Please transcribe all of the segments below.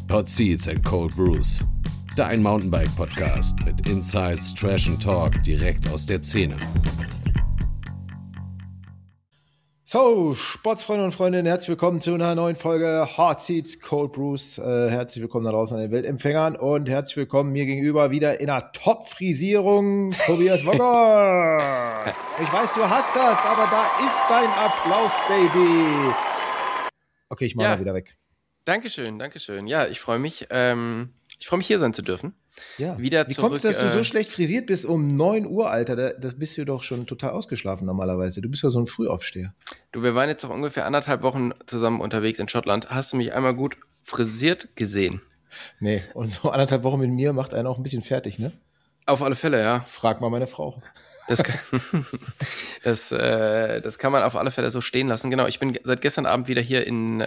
Hot Seats and Cold Brews. Dein Mountainbike-Podcast mit Insights, Trash and Talk direkt aus der Szene. So, Sportsfreunde und Freundinnen, herzlich willkommen zu einer neuen Folge Hot Seats, Cold Brews. Herzlich willkommen da draußen an den Weltempfängern und herzlich willkommen mir gegenüber wieder in einer Top-Frisierung, Tobias Wogger. Ich weiß, du hast das, aber da ist dein Applaus, Baby. Okay, ich mache mal wieder weg. Dankeschön. Ja, ich freue mich. Ich freue mich, hier sein zu dürfen. Ja. Wieder Wie zurück, kommst du, dass du so schlecht frisiert bist um 9 Uhr, Alter? Das bist du doch schon total ausgeschlafen normalerweise. Du bist ja so ein Frühaufsteher. Du, wir waren jetzt auch ungefähr 1,5 Wochen zusammen unterwegs in Schottland. Hast du mich einmal gut frisiert gesehen? Nee, und so 1,5 Wochen mit mir macht einen auch ein bisschen fertig, ne? Auf alle Fälle, ja. Frag mal meine Frau. Das kann man auf alle Fälle so stehen lassen. Genau, ich bin seit gestern Abend wieder hier in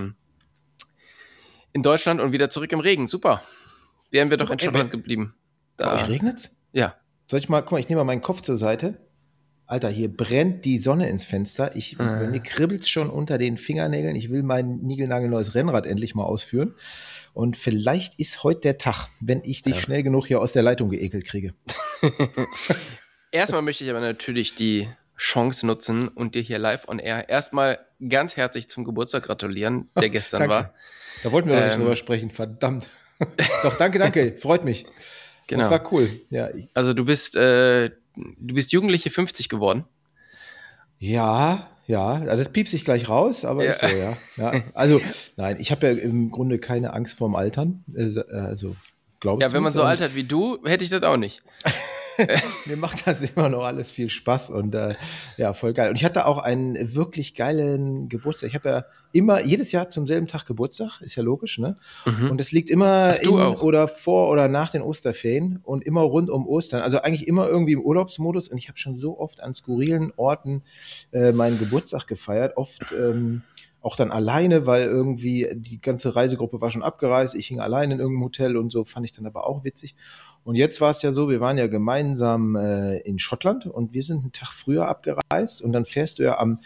Deutschland und wieder zurück im Regen. Super. Wären wir doch in Schottland geblieben. Bei euch regnet's? Ja. Soll ich mal, guck mal, ich nehme mal meinen Kopf zur Seite. Alter, hier brennt die Sonne ins Fenster. Bei mir kribbelt's schon unter den Fingernägeln. Ich will mein niegelnagelneues Rennrad endlich mal ausführen. Und vielleicht ist heute der Tag, wenn ich dich schnell genug hier aus der Leitung geekelt kriege. Erstmal möchte ich aber natürlich die Chance nutzen und dir hier live on air erstmal ganz herzlich zum Geburtstag gratulieren, der gestern war. Da wollten wir doch nicht drüber sprechen, verdammt. Doch, danke, freut mich. Genau. Das war cool. Ja. Also du bist Jugendliche 50 geworden. Ja, das piepst ich gleich raus, aber ist so, ja. Also, nein, ich habe ja im Grunde keine Angst vorm Altern. Also, glaube ich. Ja, wenn man so altert wie du, hätte ich das auch nicht. Mir macht das immer noch alles viel Spaß und ja, voll geil. Und ich hatte auch einen wirklich geilen Geburtstag. Ich habe ja immer, jedes Jahr zum selben Tag Geburtstag, ist ja logisch, ne? Mhm. Und es liegt immer Oder vor oder nach den Osterferien und immer rund um Ostern. Also eigentlich immer irgendwie im Urlaubsmodus. Und ich habe schon so oft an skurrilen Orten meinen Geburtstag gefeiert. Oft auch dann alleine, weil irgendwie die ganze Reisegruppe war schon abgereist. Ich hing alleine in irgendeinem Hotel und so, fand ich dann aber auch witzig. Und jetzt war es ja so, wir waren ja gemeinsam in Schottland und wir sind einen Tag früher abgereist und dann fährst du ja am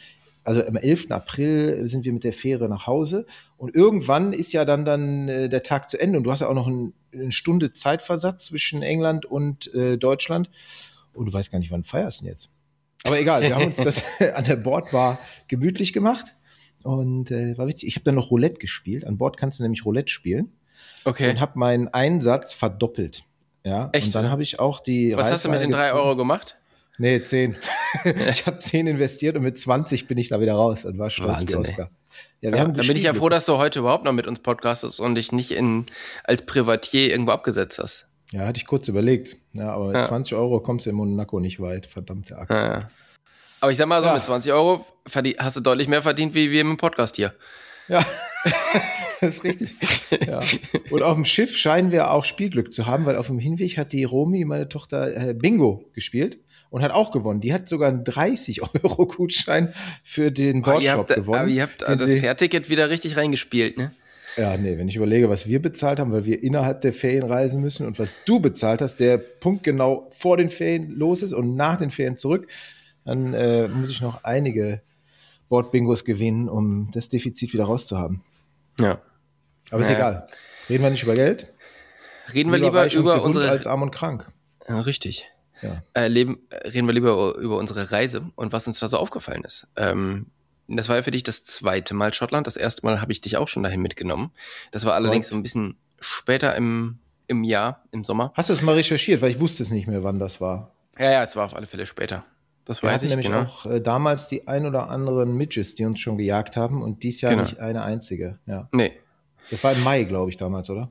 11. April sind wir mit der Fähre nach Hause und irgendwann ist ja dann der Tag zu Ende und du hast ja auch noch eine Stunde Zeitversatz zwischen England und Deutschland und du weißt gar nicht, wann feierst du denn jetzt. Aber egal, wir haben uns das an der Bordbar gemütlich gemacht und war witzig. Ich habe dann noch Roulette gespielt. An Bord kannst du nämlich Roulette spielen. Okay. Und habe meinen Einsatz verdoppelt. Ja, echt? Und dann habe ich auch die Was hast du mit den 3 Euro gemacht? Nee, 10. Ich habe 10 investiert und mit 20 bin ich da wieder raus und war stolz wie Oscar. Ja, Dann bin ich ja froh, dass du heute überhaupt noch mit uns podcastest und dich nicht als Privatier irgendwo abgesetzt hast. Ja, hatte ich kurz überlegt. Ja, aber mit 20 Euro kommst du in Monaco nicht weit, verdammte Axt. Ja. Aber ich sag mal so, mit 20 Euro hast du deutlich mehr verdient, wie wir im Podcast hier. Ja, das ist richtig. Ja. Und auf dem Schiff scheinen wir auch Spielglück zu haben, weil auf dem Hinweg hat die Romy, meine Tochter, Bingo gespielt und hat auch gewonnen. Die hat sogar einen 30-Euro-Gutschein für den Bordshop gewonnen. Aber ihr habt das Fährticket wieder richtig reingespielt, ne? Ja, nee, wenn ich überlege, was wir bezahlt haben, weil wir innerhalb der Ferien reisen müssen und was du bezahlt hast, der Punkt genau vor den Ferien los ist und nach den Ferien zurück, dann muss ich noch einige Bordbingos gewinnen, um das Defizit wieder rauszuhaben. Ja. Aber ist egal. Reden wir nicht über Geld? Reden wir lieber über unsere als arm und krank. Ja, richtig. Ja. Reden wir lieber über unsere Reise und was uns da so aufgefallen ist. Das war ja für dich das 2. Mal Schottland. Das erste Mal habe ich dich auch schon dahin mitgenommen. Das war allerdings so ein bisschen später im Jahr, im Sommer. Hast du es mal recherchiert? Weil ich wusste es nicht mehr, wann das war. Ja, es war auf alle Fälle später. Das weiß ich, nämlich auch damals die ein oder anderen Midges, die uns schon gejagt haben und dies Jahr nicht eine einzige. Ja. Nee. Das war im Mai, glaube ich, damals, oder?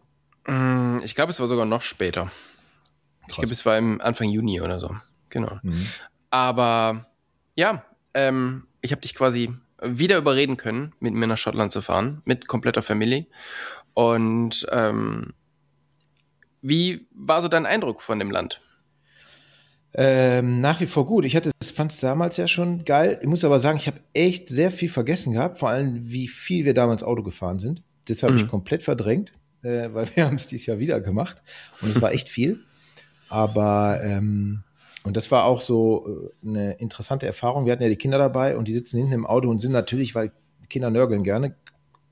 Ich glaube, es war sogar noch später. Krass. Ich glaube, es war im Anfang Juni oder so. Genau. Mhm. Aber ja, ich habe dich quasi wieder überreden können, mit mir nach Schottland zu fahren, mit kompletter Familie. Und wie war so dein Eindruck von dem Land? Nach wie vor gut. Ich fand es damals ja schon geil. Ich muss aber sagen, ich habe echt sehr viel vergessen gehabt, vor allem wie viel wir damals Auto gefahren sind. Das habe ich komplett verdrängt, weil wir haben es dieses Jahr wieder gemacht und es war echt viel. Aber und das war auch so eine interessante Erfahrung. Wir hatten ja die Kinder dabei und die sitzen hinten im Auto und sind natürlich, weil Kinder nörgeln gerne,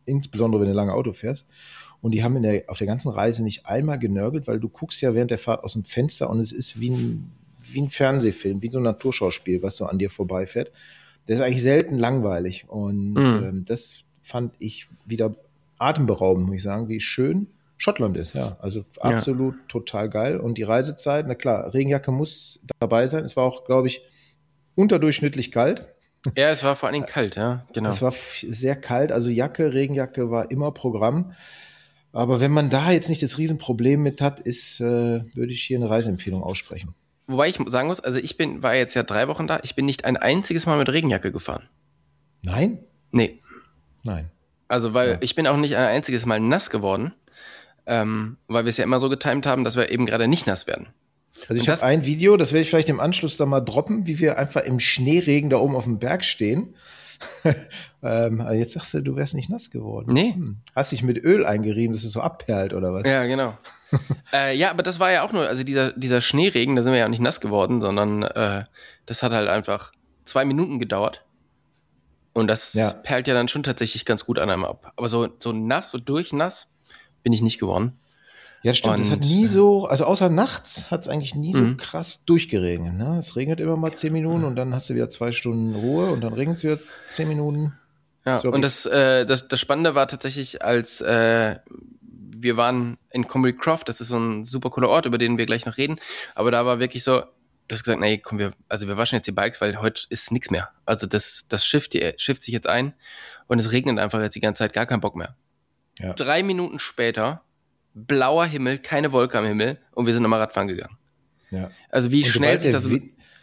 insbesondere wenn du lange Auto fährst. Und die haben auf der ganzen Reise nicht einmal genörgelt, weil du guckst ja während der Fahrt aus dem Fenster und es ist wie ein Fernsehfilm, wie so ein Naturschauspiel, was so an dir vorbeifährt. Der ist eigentlich selten langweilig. Und das fand ich wieder atemberaubend, muss ich sagen, wie schön Schottland ist. Ja, also absolut total geil. Und die Reisezeit, na klar, Regenjacke muss dabei sein. Es war auch, glaube ich, unterdurchschnittlich kalt. Ja, es war vor allen Dingen kalt, ja, genau. Es war sehr kalt, also Regenjacke war immer Programm. Aber wenn man da jetzt nicht das Riesenproblem mit hat, würde ich hier eine Reiseempfehlung aussprechen. Wobei ich sagen muss, also war jetzt ja 3 Wochen da, ich bin nicht ein einziges Mal mit Regenjacke gefahren. Nein? Nee. Nein. Also, weil ich bin auch nicht ein einziges Mal nass geworden, weil wir es ja immer so getimt haben, dass wir eben gerade nicht nass werden. Also ich habe ein Video, das werde ich vielleicht im Anschluss da mal droppen, wie wir einfach im Schneeregen da oben auf dem Berg stehen. Jetzt sagst du wärst nicht nass geworden. Nee. Hast dich mit Öl eingerieben, dass es so abperlt oder was? Ja, genau. Ja, aber das war ja auch nur, also dieser Schneeregen, da sind wir ja auch nicht nass geworden, sondern das hat halt einfach 2 Minuten gedauert. Und das perlt ja dann schon tatsächlich ganz gut an einem ab. Aber so nass, so durchnass bin ich nicht geworden. Ja, stimmt. Es hat nie so, also außer nachts hat es eigentlich nie so krass durchgeregnet. Ne? Es regnet immer mal 10 Minuten und dann hast du wieder 2 Stunden Ruhe und dann regnet es wieder 10 Minuten. Ja, so und das Spannende war tatsächlich, als wir waren in Comrie Croft, das ist so ein super cooler Ort, über den wir gleich noch reden, aber da war wirklich so, du hast gesagt, nee, komm, wir waschen jetzt die Bikes, weil heute ist nichts mehr. Also das schifft sich jetzt ein und es regnet einfach jetzt die ganze Zeit, gar keinen Bock mehr. Ja. 3 Minuten später, blauer Himmel, keine Wolke am Himmel und wir sind nochmal Radfahren gegangen. Ja. Also wie schnell sich das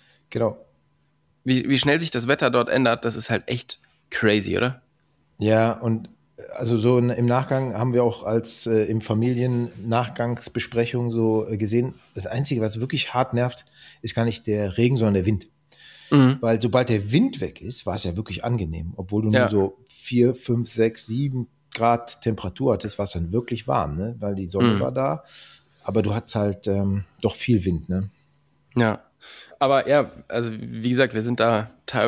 wie schnell sich das Wetter dort ändert, das ist halt echt crazy, oder? Ja, und also so im Nachgang haben wir auch als im Familien-Nachgangsbesprechung so gesehen, das Einzige, was wirklich hart nervt, ist gar nicht der Regen, sondern der Wind. Weil sobald der Wind weg ist, war es ja wirklich angenehm. Obwohl du nur so 4, 5, 6, 7 Grad Temperatur hattest, war es dann wirklich warm, ne? Weil die Sonne war da. Aber du hattest halt doch viel Wind, ne? Ja, aber ja, also wie gesagt, wir sind da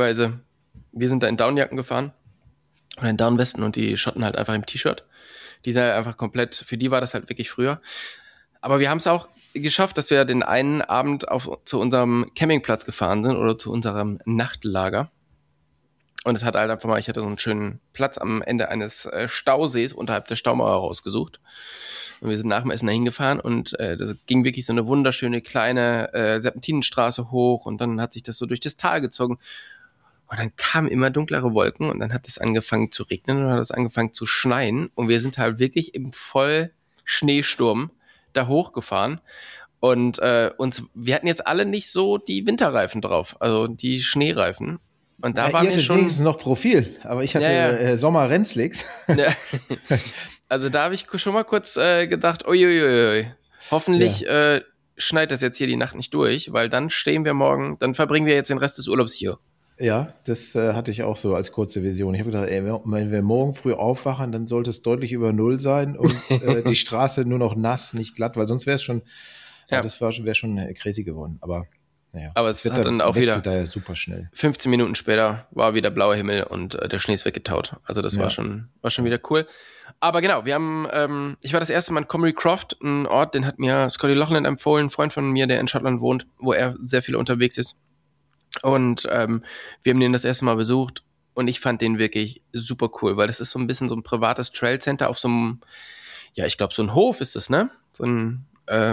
in Downjacken gefahren oder in Downwesten und die Schotten halt einfach im T-Shirt. Die sind halt einfach komplett, für die war das halt wirklich früher. Aber wir haben es auch geschafft, dass wir den einen Abend zu unserem Campingplatz gefahren sind oder zu unserem Nachtlager. Und es hat halt einfach mal, ich hatte so einen schönen Platz am Ende eines Stausees unterhalb der Staumauer rausgesucht. Und wir sind nach dem Essen dahin gefahren und das ging wirklich so eine wunderschöne kleine Serpentinenstraße hoch und dann hat sich das so durch das Tal gezogen. Und dann kamen immer dunklere Wolken und dann hat es angefangen zu regnen und dann hat es angefangen zu schneien. Und wir sind halt wirklich im Vollschneesturm da hochgefahren. Und wir hatten jetzt alle nicht so die Winterreifen drauf, also die Schneereifen. Und da waren wir schon wenigstens noch Profil, aber ich hatte Sommer-Rennslix. Ja. Also da habe ich schon mal kurz gedacht, uiuiui, hoffentlich schneit das jetzt hier die Nacht nicht durch, weil dann dann verbringen wir jetzt den Rest des Urlaubs hier. Ja, das hatte ich auch so als kurze Vision. Ich habe gedacht, wenn wir morgen früh aufwachen, dann sollte es deutlich über 0 sein und die Straße nur noch nass, nicht glatt, weil sonst wäre es schon, wäre schon crazy geworden. Aber naja. Aber es hat dann auch wieder da ja super schnell. 15 Minuten später war wieder blauer Himmel und der Schnee ist weggetaut. Also das war schon wieder cool. Aber genau, wir haben, ich war das erste Mal in Comrie Croft, ein Ort, den hat mir Scotty Loughlin empfohlen, ein Freund von mir, der in Schottland wohnt, wo er sehr viel unterwegs ist. Und wir haben den das erste Mal besucht und ich fand den wirklich super cool, weil das ist so ein bisschen so ein privates Trailcenter auf so einem, ja, ich glaube so ein Hof ist das, ne? So ein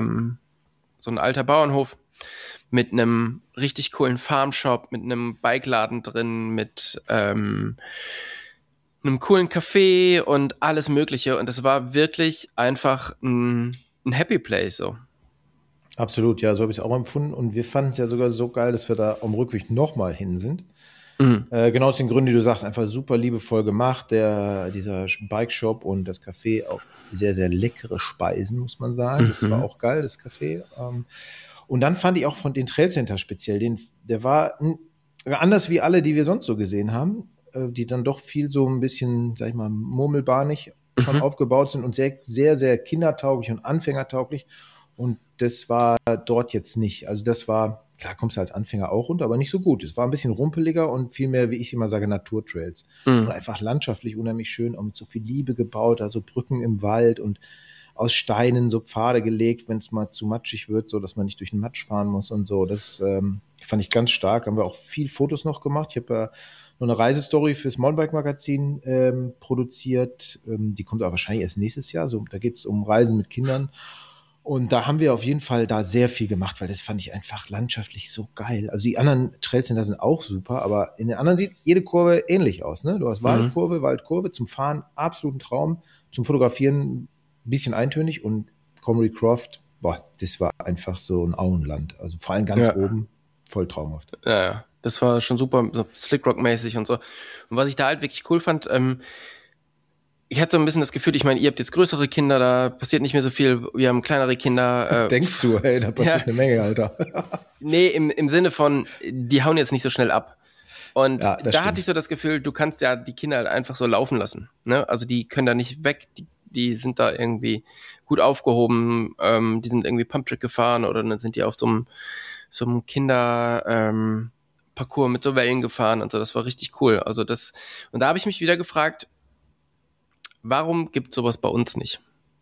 alter Bauernhof mit einem richtig coolen Farmshop, mit einem Bikeladen drin, mit einem coolen Café und alles Mögliche. Und das war wirklich einfach ein Happy Place so. Absolut, ja, so habe ich es auch empfunden. Und wir fanden es ja sogar so geil, dass wir da am Rückweg nochmal hin sind. Genau aus den Gründen, die du sagst, einfach super liebevoll gemacht. Dieser Bike-Shop und das Café, auch sehr, sehr leckere Speisen, muss man sagen. Das war auch geil, das Café. Und dann fand ich auch von den Trailcenter speziell, der war anders wie alle, die wir sonst so gesehen haben, die dann doch viel so ein bisschen, sag ich mal, murmelbahnig schon aufgebaut sind und sehr, sehr, sehr kindertauglich und anfängertauglich. Und das war dort jetzt nicht. Also das war klar kommst du als Anfänger auch runter, aber nicht so gut. Es war ein bisschen rumpeliger und viel mehr, wie ich immer sage, Naturtrails. Und einfach landschaftlich unheimlich schön, auch mit so viel Liebe gebaut, also Brücken im Wald und aus Steinen so Pfade gelegt, wenn es mal zu matschig wird, so dass man nicht durch den Matsch fahren muss und so. Das fand ich ganz stark. Haben wir auch viel Fotos noch gemacht. Ich habe noch eine Reisestory fürs Mountainbike-Magazin produziert. Die kommt aber wahrscheinlich erst nächstes Jahr. So, da geht es um Reisen mit Kindern. Und da haben wir auf jeden Fall da sehr viel gemacht, weil das fand ich einfach landschaftlich so geil. Also die anderen Trails sind auch super, aber in den anderen sieht jede Kurve ähnlich aus. Ne? Du hast Waldkurve, zum Fahren absolut ein Traum, zum Fotografieren ein bisschen eintönig und Comrie Croft, das war einfach so ein Auenland. Also vor allem ganz oben, voll traumhaft. Ja, das war schon super, so Slickrock-mäßig und so. Und was ich da halt wirklich cool fand, ich hatte so ein bisschen das Gefühl, ich meine, ihr habt jetzt größere Kinder, da passiert nicht mehr so viel, wir haben kleinere Kinder. Denkst du, hey, da passiert eine Menge, Alter. Nee, im Sinne von, die hauen jetzt nicht so schnell ab. Und da stimmt. hatte ich so das Gefühl, du kannst ja die Kinder halt einfach so laufen lassen. Ne? Also die können da nicht weg, die sind da irgendwie gut aufgehoben, die sind irgendwie Pumptrack gefahren oder dann sind die auf so einem Kinder Parcours mit so Wellen gefahren und so, das war richtig cool. Also und da habe ich mich wieder gefragt, warum gibt sowas bei uns nicht?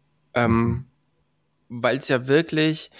Weil es ja wirklich,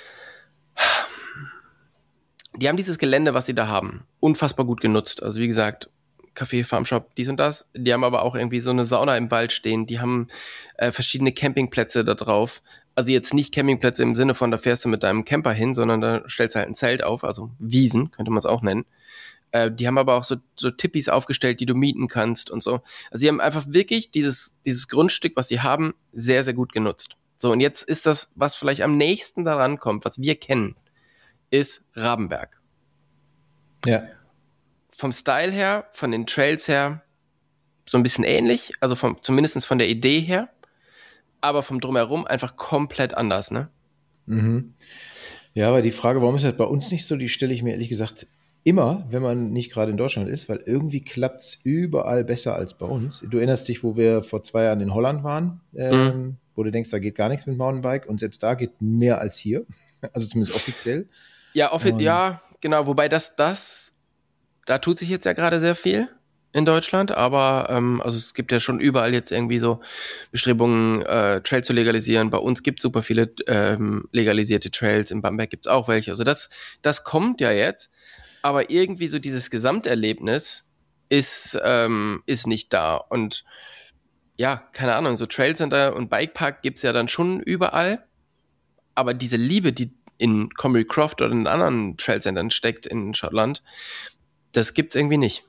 die haben dieses Gelände, was sie da haben, unfassbar gut genutzt. Also wie gesagt, Café, Farmshop, dies und das. Die haben aber auch irgendwie so eine Sauna im Wald stehen. Die haben verschiedene Campingplätze da drauf. Also jetzt nicht Campingplätze im Sinne von, da fährst du mit deinem Camper hin, sondern da stellst du halt ein Zelt auf, also Wiesen, könnte man es auch nennen. Die haben aber auch so Tippis aufgestellt, die du mieten kannst und so. Also sie haben einfach wirklich dieses Grundstück, was sie haben, sehr, sehr gut genutzt. So, und jetzt ist das, was vielleicht am nächsten daran kommt, was wir kennen, ist Rabenberg. Ja. Vom Style her, von den Trails her, so ein bisschen ähnlich, also zumindest von der Idee her, aber vom Drumherum einfach komplett anders, ne? Mhm. Ja, aber die Frage, warum ist das bei uns nicht so, die stelle ich mir ehrlich gesagt immer, wenn man nicht gerade in Deutschland ist, weil irgendwie klappt es überall besser als bei uns. Du erinnerst dich, wo wir vor 2 Jahren in Holland waren, wo du denkst, da geht gar nichts mit Mountainbike und selbst da geht mehr als hier, also zumindest offiziell. Ja, ja, genau, wobei da tut sich jetzt ja gerade sehr viel in Deutschland, aber also es gibt ja schon überall jetzt irgendwie so Bestrebungen, Trails zu legalisieren. Bei uns gibt es super viele legalisierte Trails, in Bamberg gibt es auch welche. Also das kommt ja jetzt, aber irgendwie so dieses Gesamterlebnis ist nicht da. Und ja, keine Ahnung, so Trailcenter und Bikepark gibt's ja dann schon überall, aber diese Liebe, die in Comrie Croft oder in anderen Trailcentern steckt in Schottland, das gibt's irgendwie nicht.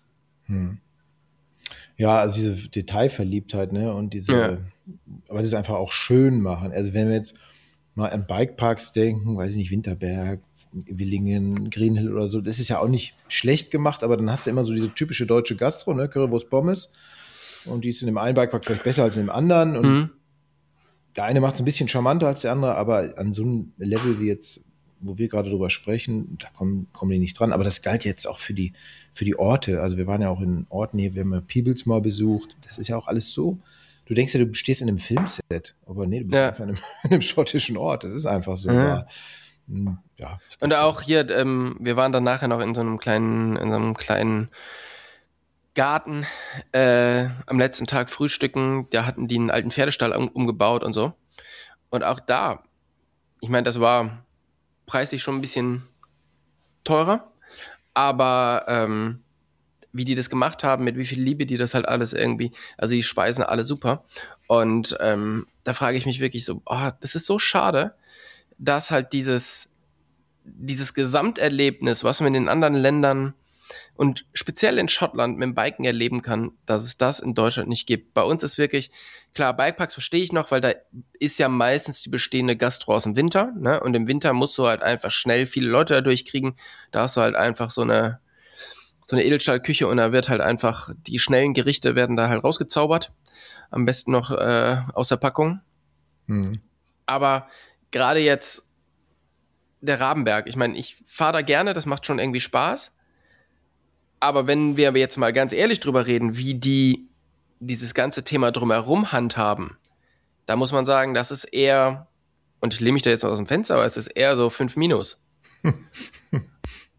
Ja, also diese Detailverliebtheit, ne, und aber das ist einfach auch schön machen. Also wenn wir jetzt mal an Bikeparks denken, weiß ich nicht, Winterberg, Willingen, Greenhill oder so, das ist ja auch nicht schlecht gemacht, aber dann hast du immer so diese typische deutsche Gastro, ne, Currywurst Pommes, und die ist in dem einen Bikepark vielleicht besser als in dem anderen und der eine macht es ein bisschen charmanter als der andere, aber an so einem Level wie jetzt, wo wir gerade drüber sprechen, da kommen die nicht dran. Aber das galt jetzt auch für die Orte. Also wir waren ja auch in Orten hier, wir haben ja Peebles mal besucht. Das ist ja auch alles so. Du denkst ja, du stehst in einem Filmset, aber nee, du bist einfach in einem schottischen Ort. Das ist einfach so. Ja. Und auch hier, wir waren dann nachher noch in so einem kleinen Garten am letzten Tag frühstücken. Da hatten die einen alten Pferdestall umgebaut und so. Und auch da, ich meine, das war preislich schon ein bisschen teurer, aber wie die das gemacht haben, mit wie viel Liebe die das halt alles irgendwie, also die Speisen alle super. Und da frage ich mich wirklich so, das ist so schade, dass halt dieses Gesamterlebnis, was man in den anderen Ländern und speziell in Schottland mit dem Biken erleben kann, dass es das in Deutschland nicht gibt. Bei uns ist wirklich, klar, Bikeparks verstehe ich noch, weil da ist ja meistens die bestehende Gastro aus dem Winter, ne? Und im Winter musst du halt einfach schnell viele Leute da durchkriegen. Da hast du halt einfach so eine Edelstahlküche und da wird halt einfach, die schnellen Gerichte werden da halt rausgezaubert. Am besten noch aus der Packung. Aber gerade jetzt der Rabenberg, ich meine, ich fahre da gerne, das macht schon irgendwie Spaß. Aber wenn wir jetzt mal ganz ehrlich drüber reden, wie die dieses ganze Thema drumherum handhaben, da muss man sagen, das ist eher, und ich lehne mich da jetzt aus dem Fenster, aber es ist eher so 5 minus.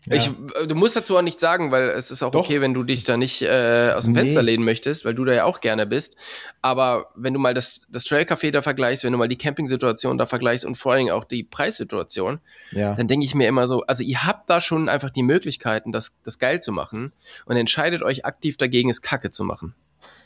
Ja. Du musst dazu auch nichts sagen, weil es ist auch Doch. okay, wenn du dich da nicht aus dem Fenster lehnen möchtest, weil du da ja auch gerne bist. Aber wenn du mal das Trailcafé da vergleichst, wenn du mal die Campingsituation da vergleichst und vor allen Dingen auch die Preissituation, dann denke ich mir immer so, also ihr habt da schon einfach die Möglichkeiten, das geil zu machen und entscheidet euch aktiv dagegen, es kacke zu machen.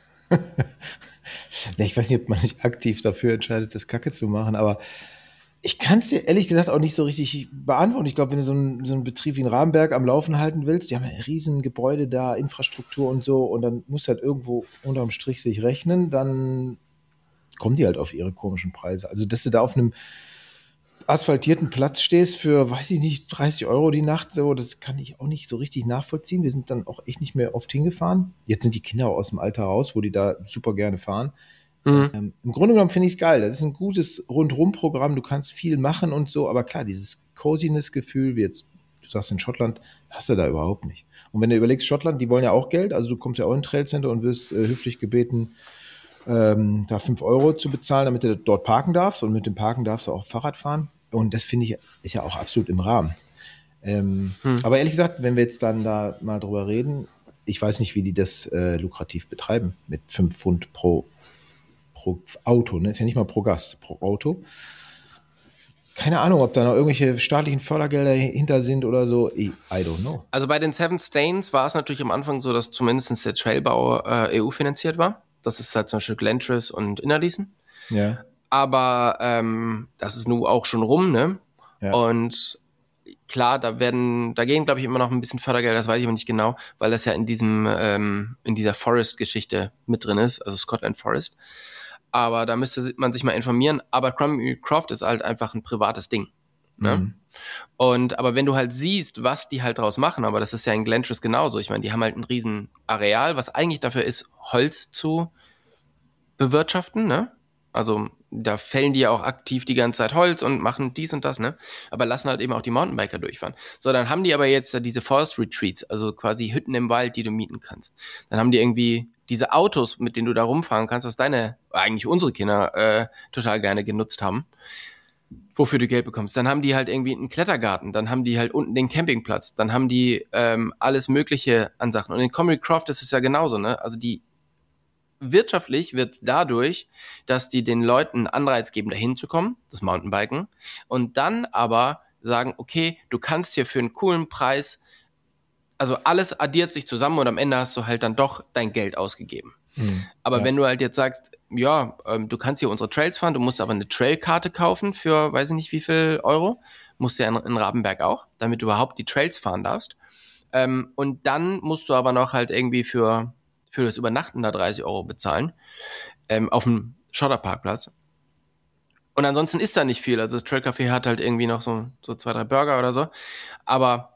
Ich weiß nicht, ob man sich aktiv dafür entscheidet, das Kacke zu machen, aber ich kann es dir ehrlich gesagt auch nicht so richtig beantworten. Ich glaube, wenn du so einen Betrieb wie in Rabenberg am Laufen halten willst, die haben ja ein riesen Gebäude da, Infrastruktur und so, und dann muss halt irgendwo unterm Strich sich rechnen, dann kommen die halt auf ihre komischen Preise. Also, dass du da auf einem asphaltierten Platz stehst für, weiß ich nicht, 30 € die Nacht, so, das kann ich auch nicht so richtig nachvollziehen. Wir sind dann auch echt nicht mehr oft hingefahren. Jetzt sind die Kinder aus dem Alter raus, wo die da super gerne fahren. Im Grunde genommen finde ich es geil. Das ist ein gutes Rundrum-Programm. Du kannst viel machen und so, aber klar, dieses Coziness-Gefühl, wie jetzt, du sagst in Schottland, hast du da überhaupt nicht. Und wenn du überlegst, Schottland, die wollen ja auch Geld, also du kommst ja auch in ein Trailcenter und wirst höflich gebeten, da 5 € zu bezahlen, damit du dort parken darfst, und mit dem Parken darfst du auch Fahrrad fahren. Und das finde ich, ist ja auch absolut im Rahmen. Aber ehrlich gesagt, wenn wir jetzt dann da mal drüber reden, ich weiß nicht, wie die das lukrativ betreiben mit 5 Pfund pro Auto, ne? Ist ja nicht mal pro Gast, pro Auto. Keine Ahnung, ob da noch irgendwelche staatlichen Fördergelder hinter sind oder so. I don't know. Also bei den Seven Stains war es natürlich am Anfang so, dass zumindest der Trailbau EU-finanziert war. Das ist halt zum Beispiel Glentris und Innerleithen. Ja. Aber das ist nun auch schon rum, ne? Ja. Und klar, da gehen, glaube ich, immer noch ein bisschen Fördergelder, das weiß ich aber nicht genau, weil das ja in dieser Forest-Geschichte mit drin ist, also Scotland Forest. Aber da müsste man sich mal informieren. Aber Crumbie Croft ist halt einfach ein privates Ding. Ne? Aber wenn du halt siehst, was die halt draus machen, aber das ist ja in Glentris genauso. Ich meine, die haben halt ein riesen Areal, was eigentlich dafür ist, Holz zu bewirtschaften, ne? Also da fällen die ja auch aktiv die ganze Zeit Holz und machen dies und das, ne? Aber lassen halt eben auch die Mountainbiker durchfahren. So, dann haben die aber jetzt diese Forest Retreats, also quasi Hütten im Wald, die du mieten kannst. Dann haben die irgendwie diese Autos, mit denen du da rumfahren kannst, was eigentlich unsere Kinder total gerne genutzt haben, wofür du Geld bekommst. Dann haben die halt irgendwie einen Klettergarten, dann haben die halt unten den Campingplatz, dann haben die alles Mögliche an Sachen. Und in Crumbie Croft ist es ja genauso, ne? Also wirtschaftlich wird dadurch, dass die den Leuten einen Anreiz geben, dahin zu kommen, das Mountainbiken, und dann aber sagen, okay, du kannst hier für einen coolen Preis, also alles addiert sich zusammen und am Ende hast du halt dann doch dein Geld ausgegeben. Aber wenn du halt jetzt sagst, ja, du kannst hier unsere Trails fahren, du musst aber eine Trailkarte kaufen für, weiß ich nicht wie viel Euro, musst du ja in Rabenberg auch, damit du überhaupt die Trails fahren darfst. Und dann musst du aber noch halt irgendwie für das Übernachten da 30 € bezahlen, auf dem Schotterparkplatz. Und ansonsten ist da nicht viel. Also das Trailcafé hat halt irgendwie noch so 2, 3 Burger oder so. Aber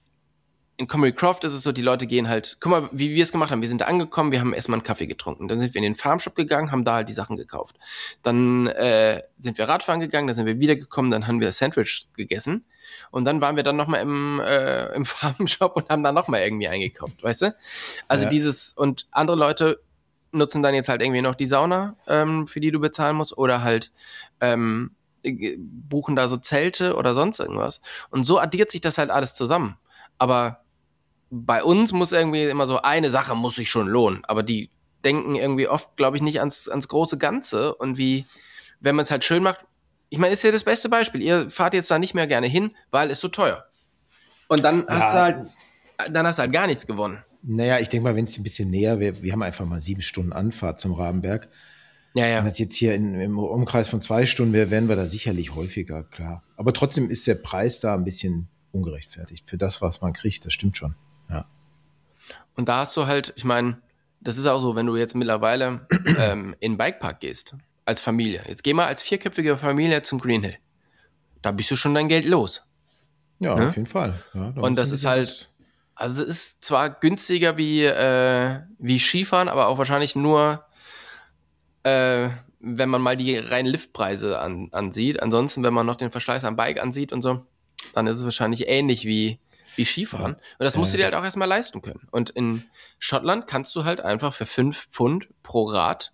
in Crumbie Croft ist es so, die Leute gehen halt, guck mal, wie wir es gemacht haben. Wir sind da angekommen, wir haben erstmal einen Kaffee getrunken. Dann sind wir in den Farmshop gegangen, haben da halt die Sachen gekauft. Dann sind wir Radfahren gegangen, dann sind wir wiedergekommen, dann haben wir Sandwich gegessen. Und dann waren wir dann nochmal im Farmshop und haben da nochmal irgendwie eingekauft, weißt du? Also und andere Leute nutzen dann jetzt halt irgendwie noch die Sauna, für die du bezahlen musst, oder halt buchen da so Zelte oder sonst irgendwas. Und so addiert sich das halt alles zusammen. Aber bei uns muss irgendwie immer so eine Sache muss sich schon lohnen. Aber die denken irgendwie oft, glaube ich, nicht ans große Ganze. Und wenn man es halt schön macht, ich meine, ist ja das beste Beispiel. Ihr fahrt jetzt da nicht mehr gerne hin, weil es so teuer. Und dann hast du halt gar nichts gewonnen. Naja, ich denke mal, wenn es ein bisschen näher wäre, wir haben einfach mal 7 Stunden Anfahrt zum Rabenberg. Ja. Wenn das jetzt hier im Umkreis von 2 Stunden wäre, wären wir da sicherlich häufiger, klar. Aber trotzdem ist der Preis da ein bisschen ungerechtfertigt für das, was man kriegt. Das stimmt schon, ja. Und da hast du halt, ich meine, das ist auch so, wenn du jetzt mittlerweile in den Bikepark gehst, als Familie. Jetzt geh mal als 4-köpfige Familie zum Green Hill. Da bist du schon dein Geld los. Ja, ne? Auf jeden Fall. Ja, Und das ist halt, also es ist zwar günstiger wie Skifahren, aber auch wahrscheinlich nur, wenn man mal die reinen Liftpreise ansieht. Ansonsten, wenn man noch den Verschleiß am Bike ansieht und so, dann ist es wahrscheinlich ähnlich wie Skifahren. Und das musst du dir halt auch erstmal leisten können. Und in Schottland kannst du halt einfach für 5 Pfund pro Rad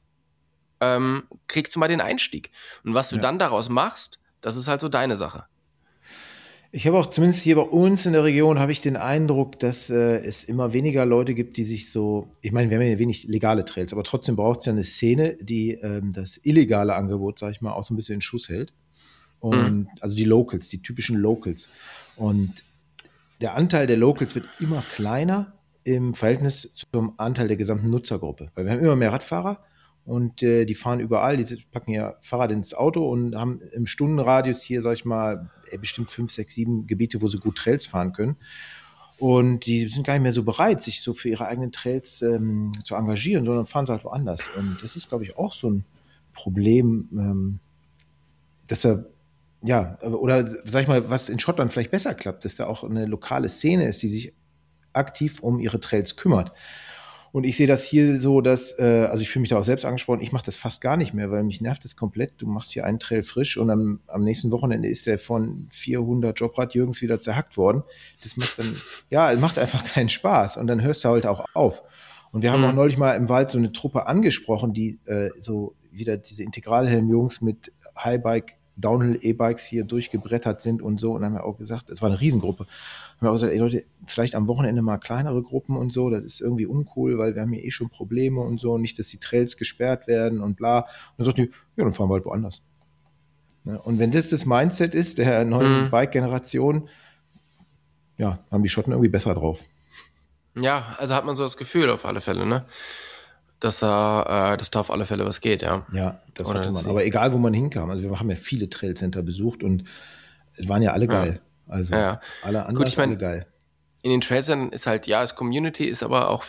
kriegst du mal den Einstieg. Und was du dann daraus machst, das ist halt so deine Sache. Ich habe auch zumindest hier bei uns in der Region habe ich den Eindruck, dass es immer weniger Leute gibt, die sich so, ich meine, wir haben ja wenig legale Trails, aber trotzdem braucht es ja eine Szene, die das illegale Angebot, sag ich mal, auch so ein bisschen in Schuss hält. Mhm. Und also die Locals, die typischen Locals. Und der Anteil der Locals wird immer kleiner im Verhältnis zum Anteil der gesamten Nutzergruppe. Weil wir haben immer mehr Radfahrer und die fahren überall, die packen ihr Fahrrad ins Auto und haben im Stundenradius hier, sag ich mal, bestimmt 5, 6, 7 Gebiete, wo sie gut Trails fahren können. Und die sind gar nicht mehr so bereit, sich so für ihre eigenen Trails zu engagieren, sondern fahren sie halt woanders. Und das ist, glaube ich, auch so ein Problem, dass er, ja, oder sag ich mal, was in Schottland vielleicht besser klappt, dass da auch eine lokale Szene ist, die sich aktiv um ihre Trails kümmert. Und ich sehe das hier so, dass, also ich fühle mich da auch selbst angesprochen, ich mache das fast gar nicht mehr, weil mich nervt das komplett. Du machst hier einen Trail frisch und am nächsten Wochenende ist der von 400 Jobrad-Jürgens wieder zerhackt worden. Das macht dann, ja, es macht einfach keinen Spaß und dann hörst du halt auch auf. Und wir haben auch Mhm. neulich mal im Wald so eine Truppe angesprochen, die so wieder diese Integralhelm-Jungs mit Highbike, Downhill-E-Bikes hier durchgebrettert sind und so. Und dann haben wir auch gesagt, es war eine Riesengruppe, haben wir auch gesagt, ey Leute, vielleicht am Wochenende mal kleinere Gruppen und so, das ist irgendwie uncool, weil wir haben hier eh schon Probleme und so, nicht, dass die Trails gesperrt werden und bla. Und dann sagt die, ja, dann fahren wir halt woanders. Ja, und wenn das Mindset ist der neuen Mhm. Bike-Generation, ja, haben die Schotten irgendwie besser drauf. Ja, also hat man so das Gefühl auf alle Fälle, ne? Dass da auf alle Fälle was geht, ja. Ja, das Oder hatte dass man. sie, Aber egal, wo man hinkam, also wir haben ja viele Trailcenter besucht und es waren ja alle ja, geil. ja, Also ja. alle Gut, ich anders, alle meine, geil. in den Trailsern ist halt, ja, das Community ist aber auch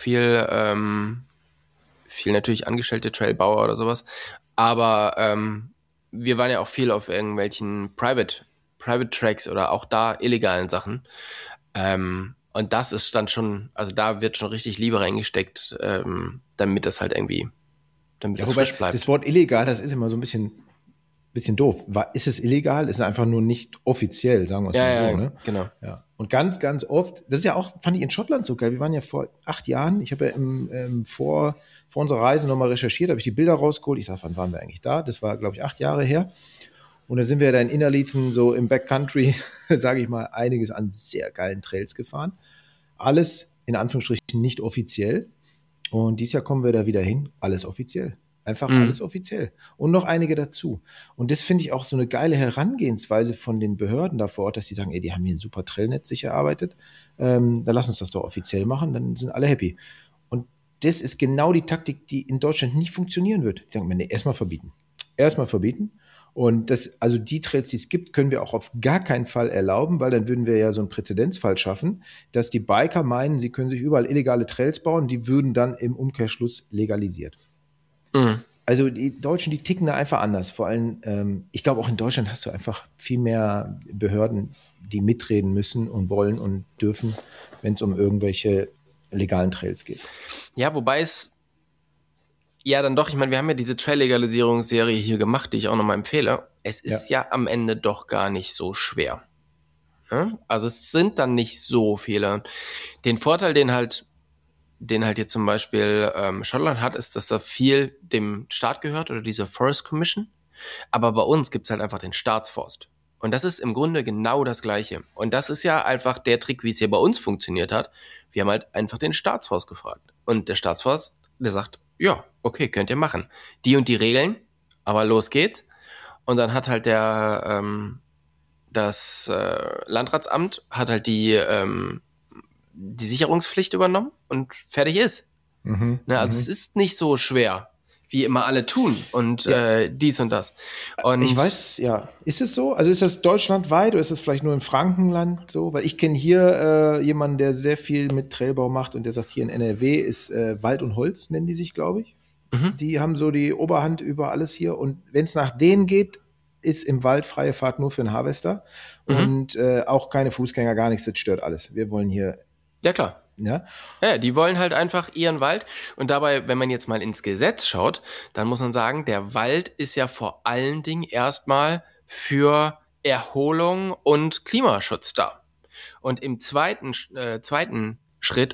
viel natürlich angestellte Trailbauer oder sowas. Aber wir waren ja auch viel auf irgendwelchen Private Tracks oder auch da illegalen Sachen. Und das ist dann schon, also da wird schon richtig Liebe reingesteckt, damit das halt irgendwie, damit Ja, das wobei frisch das bleibt. Wort illegal, das ist immer so ein bisschen doof. Ist es illegal? Ist es einfach nur nicht offiziell, sagen wir es Ja, mal so, ja, ne? genau. Ja. Und ganz, ganz oft, das ist ja auch, fand ich in Schottland so geil. Wir waren ja vor 8 Jahren, ich habe ja vor unserer Reise nochmal recherchiert, habe ich die Bilder rausgeholt. Ich sage, wann waren wir eigentlich da? Das war, glaube ich, 8 Jahre her. Und dann sind wir da in Innerleithen, so im Backcountry, sage ich mal, einiges an sehr geilen Trails gefahren. Alles in Anführungsstrichen nicht offiziell. Und dieses Jahr kommen wir da wieder hin. Alles offiziell. Einfach Mhm. alles offiziell. Und noch einige dazu. Und das finde ich auch so eine geile Herangehensweise von den Behörden da vor Ort, dass die sagen, ey, die haben hier ein super Trailnetz sich erarbeitet. Dann lass uns das doch offiziell machen, dann sind alle happy. Und das ist genau die Taktik, die in Deutschland nicht funktionieren wird. Die sagen, nee, erstmal verbieten. Erstmal verbieten. Und also die Trails, die es gibt, können wir auch auf gar keinen Fall erlauben, weil dann würden wir ja so einen Präzedenzfall schaffen, dass die Biker meinen, sie können sich überall illegale Trails bauen, die würden dann im Umkehrschluss legalisiert. Mhm. Also die Deutschen, die ticken da einfach anders. Vor allem, ich glaube, auch in Deutschland hast du einfach viel mehr Behörden, die mitreden müssen und wollen und dürfen, wenn es um irgendwelche legalen Trails geht. Ja, wobei es, ja, dann doch, ich meine, wir haben ja diese Trail-Legalisierungsserie hier gemacht, die ich auch nochmal empfehle. Es Ja. ist ja am Ende doch gar nicht so schwer. Ne? Also es sind dann nicht so viele. Den Vorteil, den halt jetzt zum Beispiel Schottland hat, ist, dass er viel dem Staat gehört oder dieser Forest Commission. Aber bei uns gibt's halt einfach den Staatsforst. Und das ist im Grunde genau das Gleiche. Und das ist ja einfach der Trick, wie es hier bei uns funktioniert hat. Wir haben halt einfach den Staatsforst gefragt. Und der Staatsforst, der sagt, ja, okay, könnt ihr machen. Die und die Regeln, aber los geht's. Und dann hat halt das Landratsamt hat halt die Sicherungspflicht übernommen und fertig ist. Mhm, Ne, also es mhm. ist nicht so schwer, wie immer alle tun und Ja, dies und das. ich Und weiß, ja. Ist es so? Also ist das deutschlandweit oder ist es vielleicht nur im Frankenland so? Weil ich kenne hier jemanden, der sehr viel mit Trailbau macht und der sagt, hier in NRW ist Wald und Holz, nennen die sich, glaube ich. mhm, Die haben so die Oberhand über alles hier. Und wenn es nach denen geht, ist im Wald freie Fahrt nur für einen Harvester. mhm, Und auch keine Fußgänger, gar nichts, das stört alles. Wir wollen hier, ja klar. ja. Ja, die wollen halt einfach ihren Wald. Und dabei, wenn man jetzt mal ins Gesetz schaut, dann muss man sagen, der Wald ist ja vor allen Dingen erstmal für Erholung und Klimaschutz da. Und im zweiten Schritt